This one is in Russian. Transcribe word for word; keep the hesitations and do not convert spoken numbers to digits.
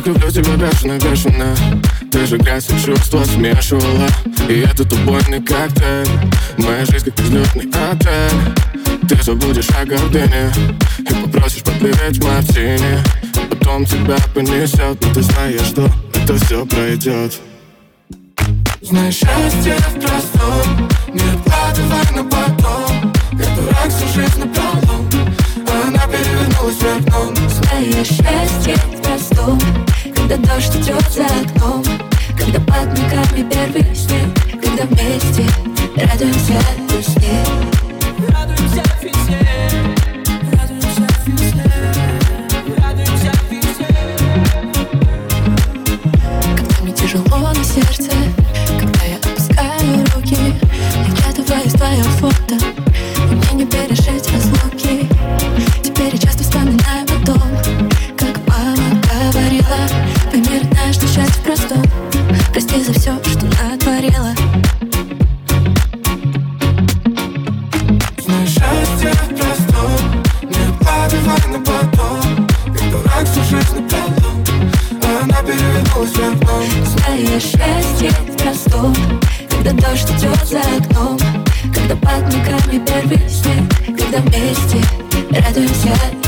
люблю тебя бешено-бешено. Ты же грязь и чувства смешивала, и этот убойный коктейль. Моя жизнь как взлетный отель. Ты забудешь о гордыне и попросишь попить мартини. Потом тебя понесет, но ты знаешь, что это все пройдет. Знаешь, счастье в простом, не откладывай на потом. Я дурак всю жизнь напролом, а она перевернулась вверх дном. Знаешь, счастье в простом, когда дождь идет за окном, когда под ногами первый снег, когда вместе радуемся весне. Радуемся весне, радуемся весне, радуемся весне. Когда мне тяжело на сердце, когда я опускаю руки, я вглядываюсь в твое фото, и мне не пережить разлуки. Теперь я часто вспоминаю о том, как мама говорила: пойми, родная, что счастье в простом. Прости за все, что натворила. Знаешь, счастье в простом, не откладывай на потом. Я дурак всю жизнь напролом, а она перевернулась вверх дном. Знаешь, счастье в простом, когда дождь идет за окном, когда под ногами первый снег, когда вместе радуемся